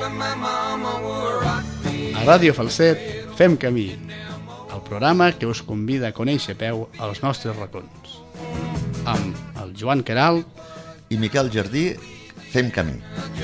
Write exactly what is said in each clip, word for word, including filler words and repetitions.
A Ràdio Falset fem camí, el programa que us convida a conèixer a peu els nostres racons. Amb el Joan Queralt i Miquel Jardí fem camí.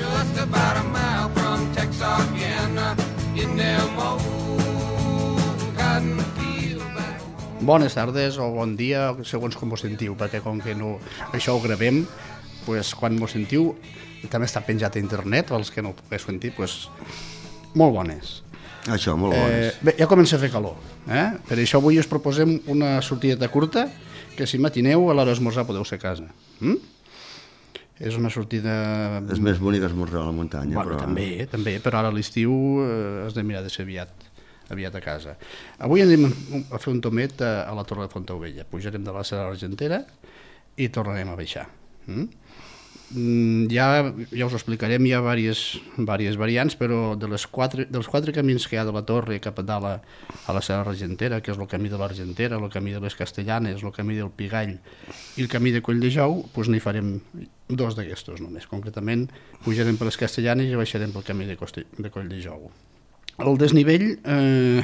Bones tardes o bon dia, segons com vos sentiu, perquè com que no, això ho gravem, pues, quan vos sentiu, també està penjat a internet, els que no ho pugueu sentir, pues, molt bones. Això, molt bones. Eh, bé, ja comença a fer calor, eh? Per això avui us proposem una sortideta curta, que si matineu a l'hora d'esmorzar podeu ser a casa. Mm? És una sortida... És més bonic esmorzar a la muntanya, bueno, però... També, també, però ara a l'estiu eh, has de mirar de ser aviat, aviat a casa. Avui anem a fer un tomet a, a la Torre de Fontaubella. Pujarem de la Serra Argentera i tornarem a baixar. Mm? Mm, ja, ja us ho explicarem, hi ha diverses, diverses variants, però de les quatre, dels quatre camins que hi ha de la Torre cap a dalt a, a la Serra Argentera, que és el camí de l'Argentera, el camí de les Castellanes, el camí del Pigall i el camí de Colldejou, doncs n'hi farem dos d'aquestos només. Concretament, pujarem per les Castellanes i baixarem pel camí de, Coste, de Colldejou. El desnivell, eh,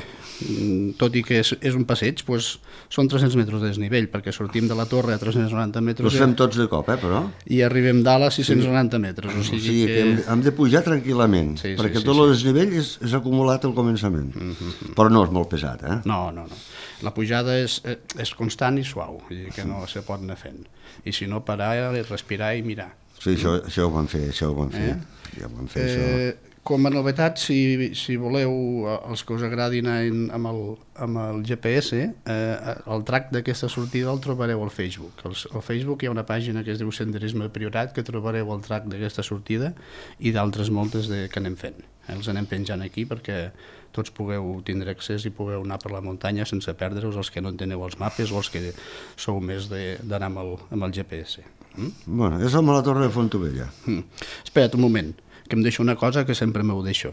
tot i que és, és un passeig, doncs són tres-cents metres de desnivell, perquè sortim de la Torre a tres-cents noranta metres... Els fem tots de cop, eh, però? I arribem dalt a sis-cents noranta metres. O sigui, o sigui que, que hem, hem de pujar tranquil·lament, sí, perquè sí, tot sí, el desnivell és, és acumulat al començament. Mm-hmm. Però no és molt pesat, eh? No, no, no. La pujada és, és constant i suau, vull dir que no se pot anar fent. I si no, parar, respirar i mirar. Sí, això, això ho vam fer, això ho vam fer. Eh? Ja ho vam fer, eh, això... Com a novetat, si, si voleu, els que us agradin amb el, amb el G P S, eh, el track d'aquesta sortida el trobareu al Facebook. Al, al Facebook hi ha una pàgina que es diu Senderisme Priorat, que trobareu el track d'aquesta sortida i d'altres moltes de, que anem fent. Els anem penjant aquí perquè tots pugueu tindre accés i pugueu anar per la muntanya sense perdre-us, els que no enteneu els mapes o els que sou més d'anar amb, el, amb el G P S. Mm? Bueno, és amb la Torre de Fontaubella. Mm. Espera't un moment, que em deixo una cosa que sempre m'ho deixo.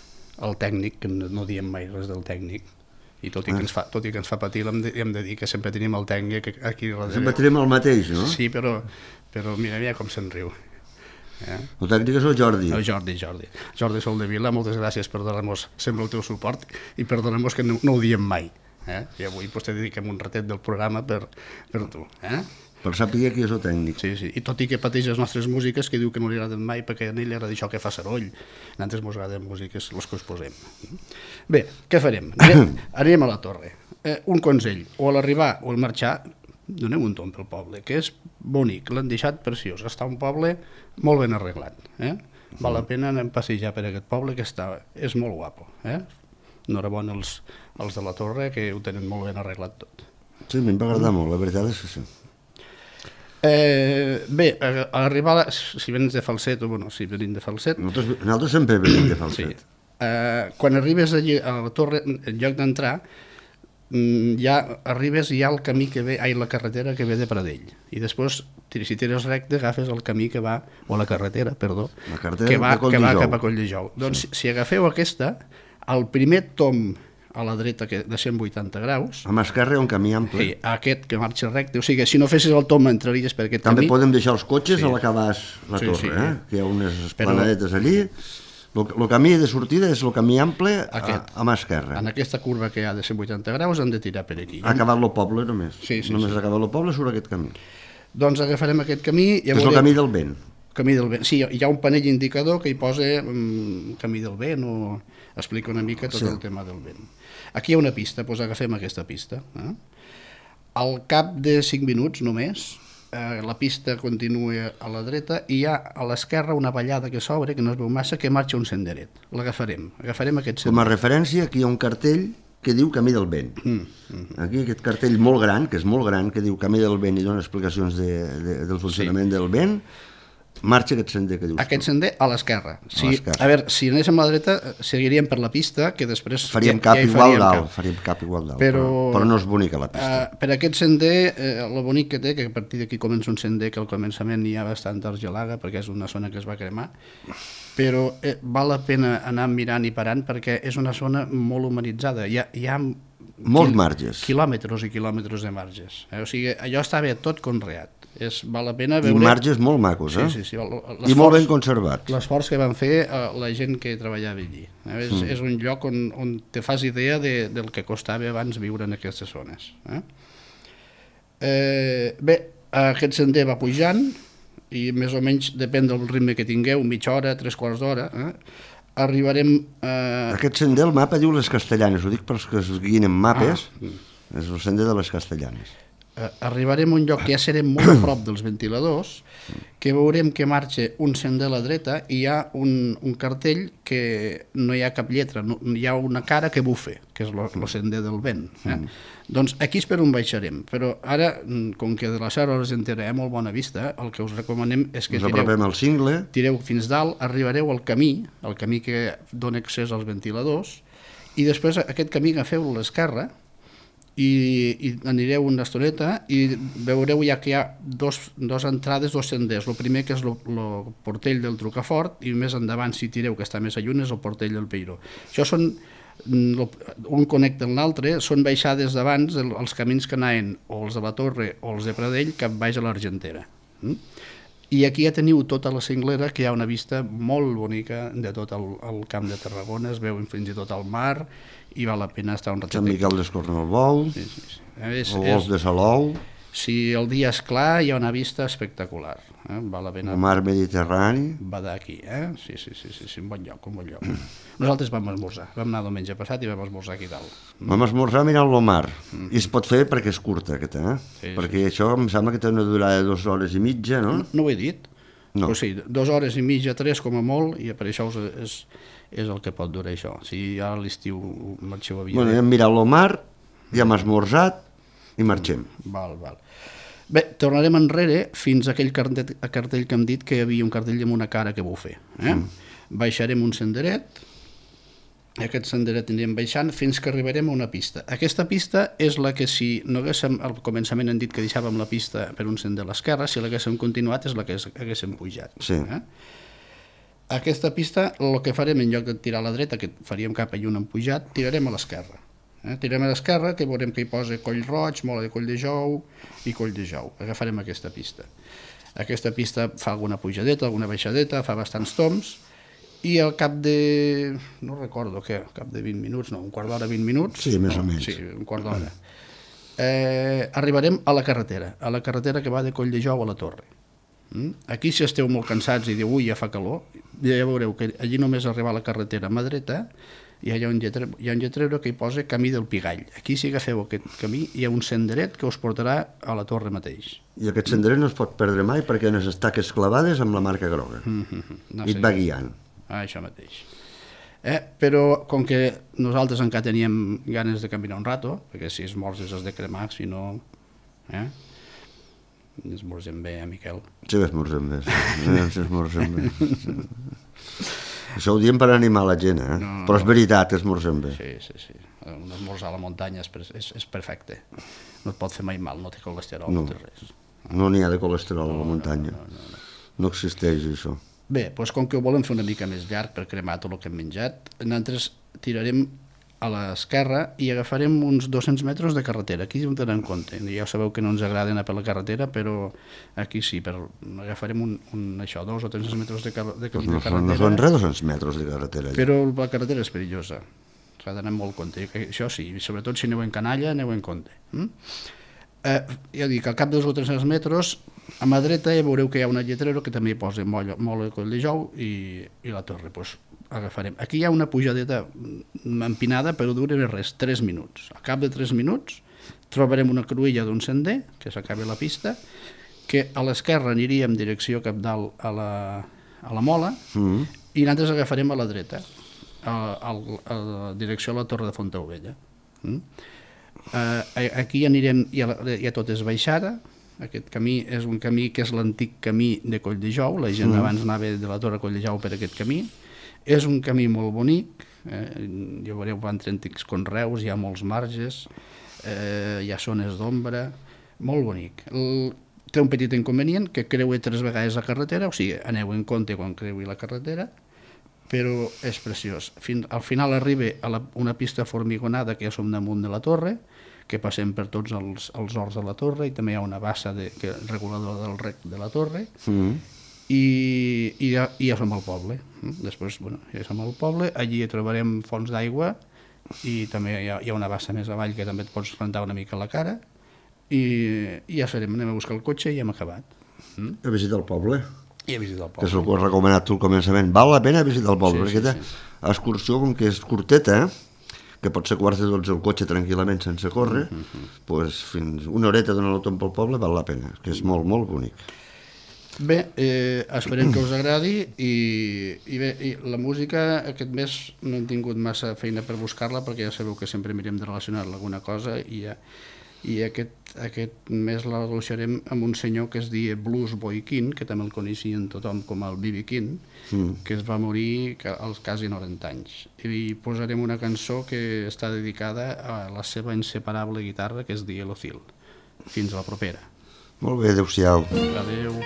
El tècnic, que no diem mai res del tècnic, i tot i que ens fa, tot i que ens fa patir, hem de, hem de dir que sempre tenim el tècnic aquí darrere. Sempre tenim el mateix, no? Sí, però, però mira, mira com se'n riu. Eh? El tècnic és el Jordi. El Jordi, Jordi. Jordi Soldevila, moltes gràcies per donar-nos sempre el teu suport i per donar-nos que no, no ho diem mai. Eh? I avui pues, te dediquem un ratet del programa per, per tu. Eh? Per saber qui és el tècnic. Sí, sí, i tot i que pateix les nostres músiques, que diu que no li agraden mai perquè a ell li agrada això que fa soroll, a nosaltres ens agraden músiques les que us posem. Bé, què farem? Anem, anem a la Torre. Eh, un consell, o a l'arribar o al marxar, donem un tomb pel poble, que és bonic, l'han deixat preciós, està un poble molt ben arreglat. Eh? Val la pena anar a passejar per aquest poble, que està, és molt guapo. Eh? Enhorabona als, als de la Torre, que ho tenen molt ben arreglat tot. Sí, a mi em va agradar molt, la veritat és que sí. Eh, bé, a arribar, a, si vens de Falset, o bueno, si venim de Falset... Nosaltres, nosaltres sempre venim de Falset. Sí. Eh, quan arribes allí a la Torre, en lloc d'entrar, ja arribes i hi ha el camí que ve, ai, la carretera que ve de Pradell. I després, si tires recte, agafes el camí que va, o la carretera, perdó, la carretera que, va, que va cap a Colldejou. Doncs sí. si, si agafeu aquesta, el primer tomb a la dreta que de cent vuitanta graus. A mà esquerra hi ha un camí ample. Sí, aquest que marxa recte. O sigui, si no fessis el tomb entraries per aquest També camí. També podem deixar els cotxes sí. a l'acabar la sí, torre, sí. eh? Que hi ha unes esplanadetes allí. El camí de sortida és el camí ample a, a mà esquerra. En aquesta curva que hi ha de cent vuitanta graus han de tirar per aquí. Ha acabat el poble només. Sí, sí, només sí. ha acabat el poble surt aquest camí. Doncs agafarem aquest camí. I és el camí del vent. Camí del vent. Sí, hi ha un panell indicador que hi posa um, camí del vent o explica una mica tot sí. el tema del vent. Aquí hi ha una pista, doncs agafem aquesta pista. Eh? Al cap de cinc minuts només, eh, la pista continua a la dreta i hi ha a l'esquerra una vallada que s'obre, que no es veu massa, que marxa un senderet. L'agafarem, agafarem aquest senderet. Com a referència, aquí hi ha un cartell que diu Camí del Vent. Mm, mm. Aquí aquest cartell molt gran, que és molt gran, que diu Camí del Vent i dona explicacions de, de, del funcionament sí. del vent, marxa aquest sender que dius aquest tu. Sender a l'esquerra. Si, a veure, si anéssim a la dreta seguiríem per la pista, que després faríem cap ja, ja igual dalt, faríem cap igual dalt, però, però, però no és bonica la pista. Uh, per aquest sender, eh, el bonic que té, que a partir d'aquí comença un sender que al començament hi ha bastanta argelaga, perquè és una zona que es va cremar, però eh, val la pena anar mirant i parant perquè és una zona molt humanitzada. Hi ha, hi ha molts marges. Quilòmetres i quilòmetres de marges. Eh? O sigui, allò està bé tot conreat. És, val la pena I veure... marges molt macos, eh? Sí, sí, sí. I molt ben conservats. L'esforç que van fer eh, la gent que treballava allí. Eh? És, mm. és un lloc on, on te fas idea de, del que costava abans viure en aquestes zones. Eh? Eh, bé, aquest sender va pujant i més o menys depèn del ritme que tingueu, mitja hora, tres quarts d'hora, eh? Arribarem... Eh... Aquest sender, el mapa diu les Castellanes, ho dic pels que es guien en mapes, ah. és el sender de les Castellanes. Eh, arribarem a un lloc que ja serem molt a prop dels ventiladors, que veurem que marxa un sender a la dreta i hi ha un, un cartell que no hi ha cap lletra, no, hi ha una cara que bufe, que és el sender del vent. Eh? Mm. Doncs aquí és per on baixarem, però ara, com que de la Serra Argentera hi ha molt bona vista, el que us recomanem és que tireu, al cingle. tireu fins dalt, arribareu al camí, el camí que dona accés als ventiladors, i després aquest camí agafeu a l'esquerra, I, i anireu una estoneta i veureu ja que hi ha dos, dos entrades, dos senders. El primer que és el portell del Trucafort i més endavant, si tireu que està més lluny, és el portell del Peiró. Això són, un connecta amb l'altre, són baixades d'abans, els camins que anaven o els de la Torre o els de Pradell cap baix a l'Argentera. I aquí ja teniu tota la cinglera, que hi ha una vista molt bonica de tot el, el camp de Tarragona, es veu fins i tot al mar i val la pena estar un ratet. Sant Miquel d'Escornalbou, sí, sí, sí. És, el Golf de Salou. Si el dia és clar, hi ha una vista espectacular. Eh? Val la pena. El mar Mediterrani. Va d'aquí, eh? Sí, sí, sí, sí, sí, un bon lloc, un bon lloc. Nosaltres vam esmorzar, vam anar diumenge passat i vam esmorzar aquí dalt. Vam esmorzar mirant el mar, mm. i es pot fer perquè és curta aquesta, eh? Sí, perquè sí. Això em sembla que té una durada de dues hores i mitja, no? No, no ho he dit. No. O sigui, dues hores i mitja, tres com a molt, i per això és, és el que pot durar això. Si ja a l'estiu marxeu a Villader... Bueno, hem mirat el mar, ja hem esmorzat i marxem. Val, val. Bé, tornarem enrere fins a aquell cartell, a cartell que hem dit que hi havia un cartell amb una cara que bufe. Eh? Mm. Baixarem un senderet, aquest senderet anirem baixant fins que arribarem a una pista. Aquesta pista és la que, si no haguéssim, al començament hem dit que deixàvem la pista per un sender a l'esquerra, si l'haguéssim continuat és la que haguéssim pujat. Sí. Eh? Aquesta pista, el que farem en lloc de tirar a la dreta, que faríem cap a lluny en pujat, tirarem a l'esquerra. Eh? Tirarem a l'esquerra, que veurem que hi posa Coll Roig, Mola de Coll de Jou i Coll de Jou. Agafarem aquesta pista. Aquesta pista fa alguna pujadeta, alguna baixadeta, fa bastants toms, i al cap de, no recordo què, al cap de vint minuts, no, un quart d'hora, vint minuts. Sí, més o menys. Sí, un quart d'hora. Eh, arribarem a la carretera, a la carretera que va de Coll de Jou a la Torre. Aquí, si esteu molt cansats i diu, ui, ja fa calor, ja veureu que allí només arribar a la carretera a mà dreta hi ha un lletrero, hi ha un lletrero que hi posa Camí del Pigall. Aquí, si agafeu aquest camí, hi ha un senderet que us portarà a la Torre mateix. I aquest senderet no es pot perdre mai perquè hi ha unes estaques clavades amb la marca groga. Mm-hmm. No sé. I et va guiant. Ah, això mateix. Eh, però com que nosaltres encara teníem ganes de caminar un rato, perquè si esmorzes has de cremar, si no... Eh? Esmorzem bé, eh, Miquel? Sí que esmorzem bé, sí, esmorzem bé. Això ho diem per animar la gent, eh? No, però és veritat que esmorzem bé. Sí, sí, sí. Un esmorzar a la muntanya és, és, és perfecte. No et pot fer mai mal, no té colesterol, no, no té res. No n'hi ha de colesterol no, a la muntanya. No, no, no, no. No existeix això. Bé, doncs com que ho volem fer una mica més llarg per cremar tot el que hem menjat, nosaltres tirarem a l'esquerra i agafarem uns dos-cents metres de carretera. Aquí ho tenen en compte. Ja sabeu que no ens agrada anar per la carretera, però aquí sí, per... agafarem un, un, això, dos o tres-cents metres de, car de, pues no, de carretera. No són res dos-cents metres de carretera. Ja. Però la carretera és perillosa. S'ha d'anar molt en compte. Això sí, sobretot si aneu en canalla, aneu en compte. Mm? Eh, ja dic, al cap dels tres-cents metres, a mà dreta ja veureu que hi ha una lletrero que també hi posa Mola, Mola de Coll de Jou i, i la Torre. Pues, agafarem. Aquí hi ha una pujadeta empinada, però dura res, tres minuts. Al cap de tres minuts trobarem una cruïlla d'un sender, que s'acabi la pista, que a l'esquerra aniria en direcció cap dalt a la, a la Mola, mm. i nosaltres agafarem a la dreta, a, a, a la direcció a la Torre de Fontaubella. Mm? Uh, aquí anirem, ja, ja tot és baixada, aquest camí és un camí que és l'antic camí de Coll de Jou, la gent mm. abans anava de la Torre Coll de Jou per aquest camí. És un camí molt bonic, eh, ja veureu, van entre antics conreus, hi ha molts marges, eh, hi ha zones d'ombra, molt bonic. El, té un petit inconvenient, que creua tres vegades la carretera, o sigui, aneu en compte quan creui la carretera, però és preciós. Fin, al final arriba a la, una pista formigonada, que ja som damunt de la torre, que passem per tots els, els horts de la torre, i també hi ha una bassa de, que, reguladora del rec de la torre, mm. i, i, ja, i ja som al poble. Després, bueno, ja som al poble, allí trobarem fonts d'aigua, i també hi ha, hi ha una bassa més avall que també et pots rentar una mica la cara, i, i ja serem, anem a buscar el cotxe i hem acabat. Mm? A visitar el poble. I a visitar el poble. Que és el que has recomanat tu al començament. Val la pena visitar el poble, sí, perquè sí, sí. Excursió, com que és curteta, que pot ser quarts de dotze el cotxe tranquil·lament sense córrer, uh -huh. pues fins una horeta donant l'autom pel poble val la pena, que és molt, molt bonic. Bé, eh, esperem que us agradi, i, i bé, i la música aquest mes no hem tingut massa feina per buscar-la, perquè ja sabeu que sempre mirem de relacionar-la a alguna cosa, i ja i aquest, aquest mes la relacionarem amb un senyor que es diu Blues Boy King, que també el coneixien tothom com el B B King, mm. que es va morir als quasi noranta anys. I posarem una cançó que està dedicada a la seva inseparable guitarra, que es diu Lucille. Fins a la propera. Molt bé, adéu-siau. Adéu.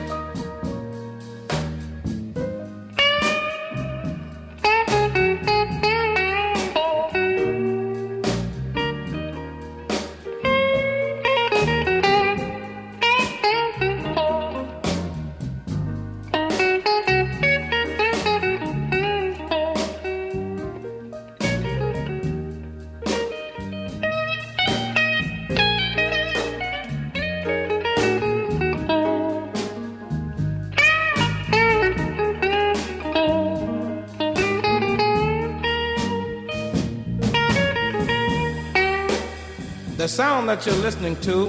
The sound that you're listening to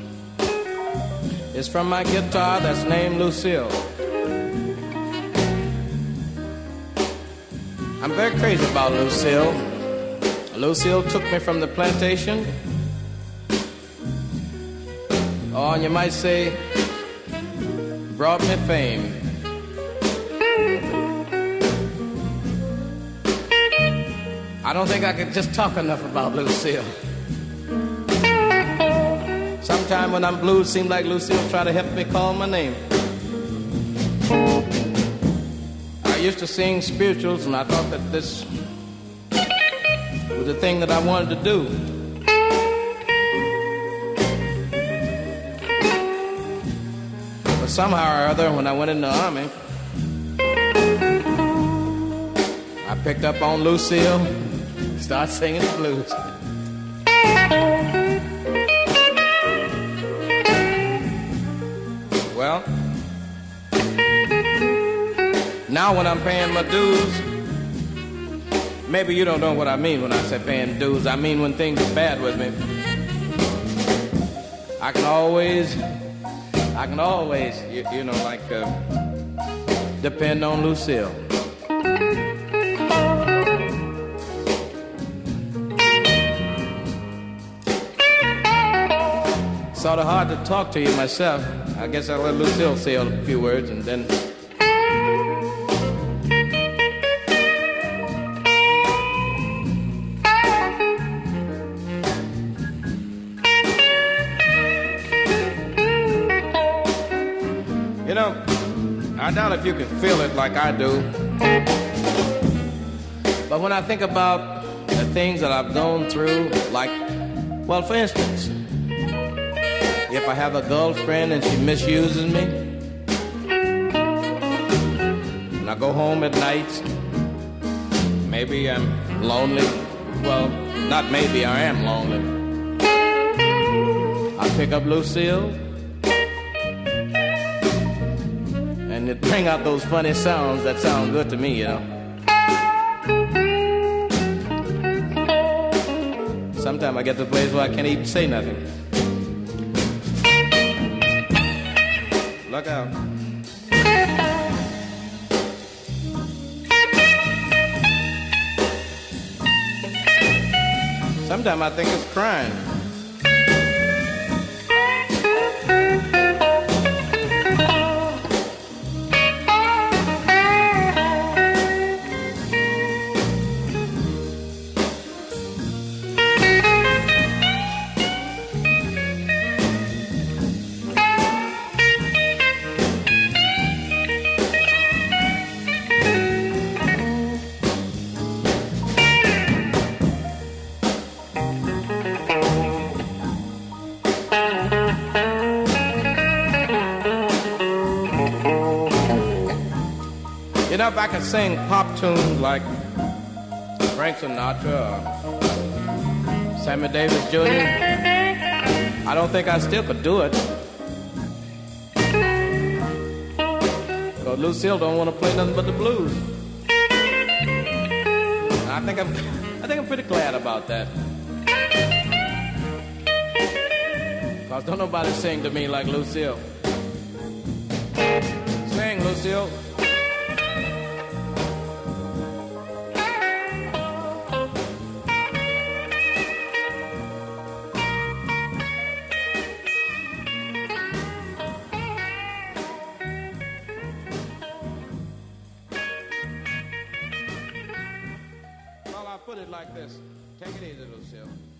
is from my guitar that's named Lucille. I'm very crazy about Lucille. Lucille took me from the plantation. Oh, and you might say, brought me fame. I don't think I could just talk enough about Lucille. Sometime when I'm blue, it seems like Lucille try to help me call my name. I used to sing spirituals, and I thought that this was the thing that I wanted to do. But somehow or other, when I went in the army, I picked up on Lucille, started singing the blues. Well, now when I'm paying my dues, maybe you don't know what I mean when I say paying dues. I mean when things are bad with me, I can always, I can always, you, you know, like uh, depend on Lucille. Sort of hard to talk to you myself. I guess I'll let Lucille say a few words and then... You know, I doubt if you can feel it like I do. But when I think about the things that I've gone through, like, well, for instance, if I have a girlfriend and she misuses me, and I go home at night, maybe I'm lonely. Well, not maybe, I am lonely. I pick up Lucille, and it bring out those funny sounds that sound good to me, you know. Sometimes I get to a place where I can't even say nothing. Look out. Sometimes I think it's crying. if I could sing pop tunes like Frank Sinatra or Sammy Davis Junior, I don't think I still could do it. Because Lucille don't want to play nothing but the blues. And I think I'm, I think I'm pretty glad about that. Because don't nobody sing to me like Lucille. Sing, Lucille. Well, I'll put it like this. Take it easy, Lucille.